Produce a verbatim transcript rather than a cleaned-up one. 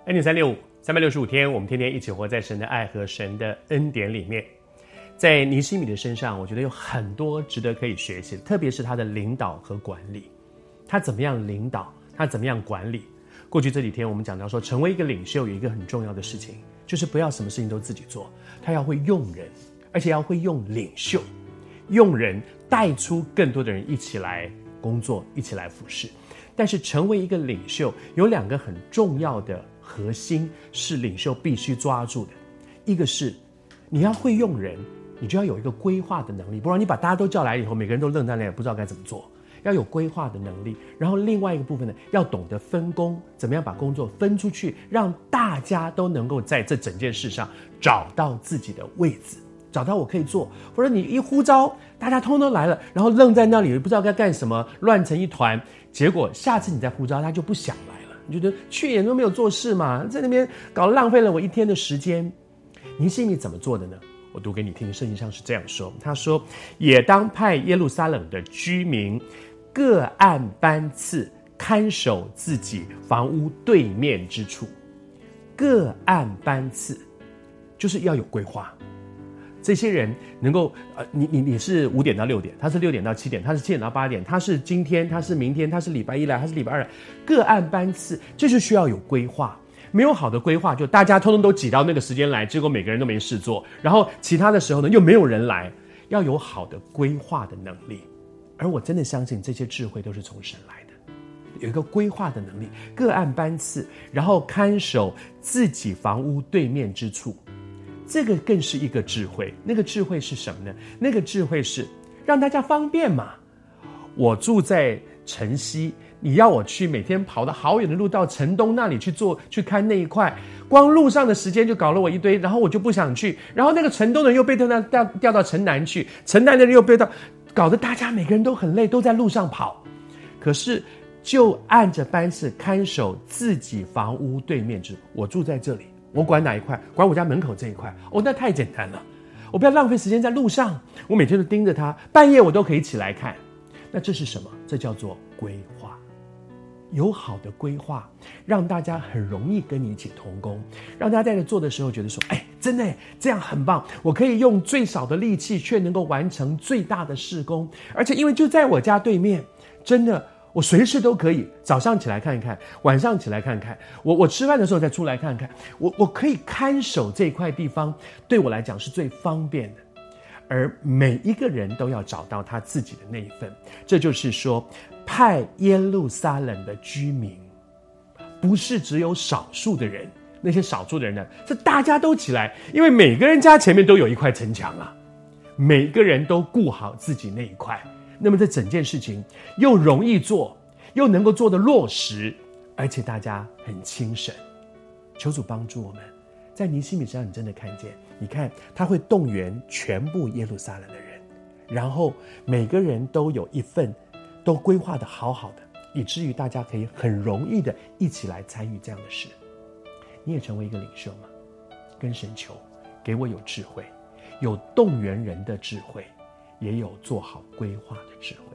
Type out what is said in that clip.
恩典三六五，三百六十五天，我们天天一起活在神的爱和神的恩典里面。在尼希米的身上，我觉得有很多值得可以学习，特别是他的领导和管理。他怎么样领导，他怎么样管理。过去这几天我们讲到说，成为一个领袖有一个很重要的事情，就是不要什么事情都自己做，他要会用人，而且要会用领袖，用人带出更多的人一起来工作，一起来服侍。但是成为一个领袖有两个很重要的核心是领袖必须抓住的，一个是你要会用人，你就要有一个规划的能力，不然你把大家都叫来以后，每个人都愣在那里不知道该怎么做，要有规划的能力。然后另外一个部分呢，要懂得分工，怎么样把工作分出去，让大家都能够在这整件事上找到自己的位置，找到我可以做。或者你一呼召大家通通来了，然后愣在那里不知道该干什么，乱成一团，结果下次你再呼召他就不想来了，你觉得去年都没有做事嘛，在那边搞浪费了我一天的时间。尼希米怎么做的呢？我读给你听，圣经上是这样说，他说，也当派耶路撒冷的居民各按班次看守自己房屋对面之处。各按班次就是要有规划，这些人能够呃，你你你是五点到六点，他是六点到七点，他是七点到八点，他是今天，他是明天，他是礼拜一来，他是礼拜二来，各按班次，这是需要有规划。没有好的规划，就大家通通都挤到那个时间来，结果每个人都没事做，然后其他的时候呢又没有人来。要有好的规划的能力，而我真的相信这些智慧都是从神来的，有一个规划的能力，各按班次，然后看守自己房屋对面之处，这个更是一个智慧。那个智慧是什么呢？那个智慧是让大家方便嘛。我住在城西，你要我去每天跑到好远的路到城东那里去做去看那一块，光路上的时间就搞了我一堆，然后我就不想去，然后那个城东的人又被调到调到城南去，城南的人又被到，搞得大家每个人都很累，都在路上跑。可是就按着班次看守自己房屋对面之，我住在这里，我管哪一块？管我家门口这一块。哦，那太简单了，我不要浪费时间在路上，我每天都盯着它，半夜我都可以起来看。那这是什么？这叫做规划。有好的规划，让大家很容易跟你一起同工，让大家在这做的时候觉得说，哎，真的这样很棒，我可以用最少的力气却能够完成最大的事工。而且因为就在我家对面，真的我随时都可以，早上起来看一看，晚上起来看看，我我吃饭的时候再出来看看，我我可以看守这块地方，对我来讲是最方便的。而每一个人都要找到他自己的那一份，这就是说派耶路撒冷的居民，不是只有少数的人，那些少数的人呢，是大家都起来，因为每个人家前面都有一块城墙啊，每个人都顾好自己那一块，那么这整件事情又容易做，又能够做得落实，而且大家很轻省。求主帮助我们，在尼希米身上你真的看见，你看他会动员全部耶路撒冷的人，然后每个人都有一份，都规划得好好的，以至于大家可以很容易的一起来参与这样的事。你也成为一个领袖吗？跟神求，给我有智慧，有动员人的智慧，也有做好规划的智慧。